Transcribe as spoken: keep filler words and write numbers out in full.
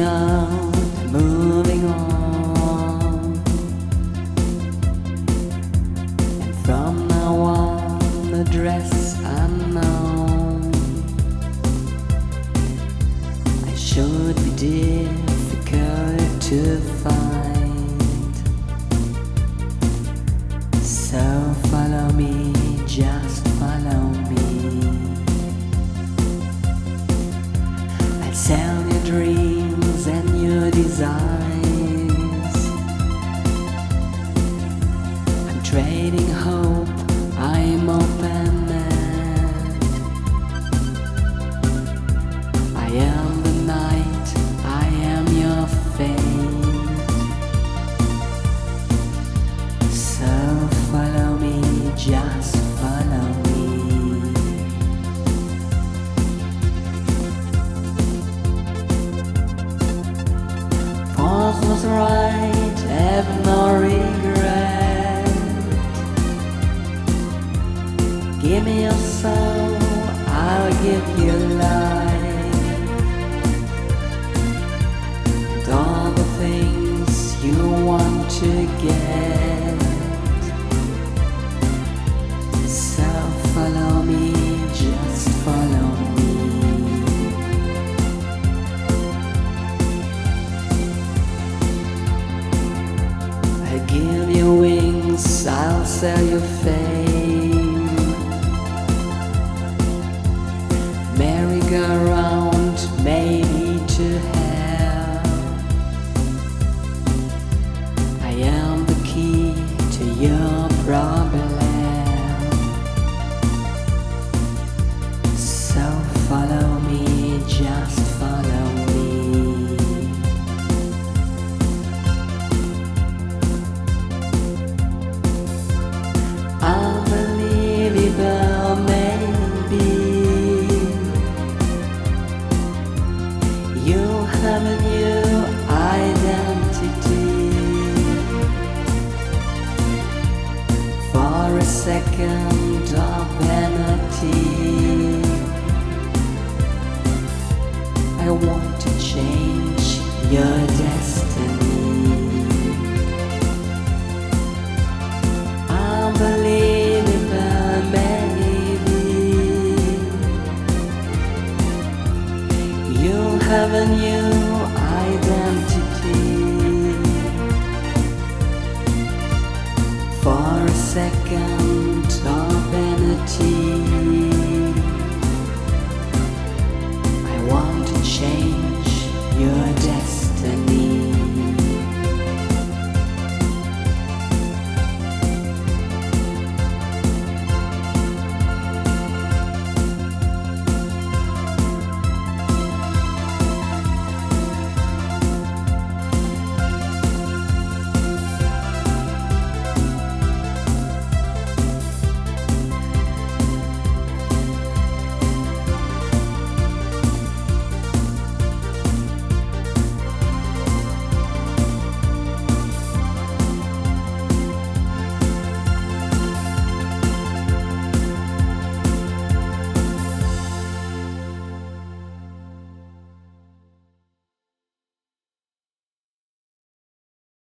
on, moving on. And from now on, the dress unknown. I should be difficult to find. So follow me, just follow me. Sell your dreams and your desires. I'm trading hope, I'm open-ended. I am the night, I am your fate. So follow me, just follow me. Was right, have no regret. Give me your soul, I'll give you life. And all the things you want to get. So follow me, just follow me. I'll give you wings, I'll sell you fame. Merry-go-round, maybe to hell. I am the key to your problem. So follow me, just follow me. Unbelievable, maybe. You have a new identity. For a second of vanity, I want to change your destiny.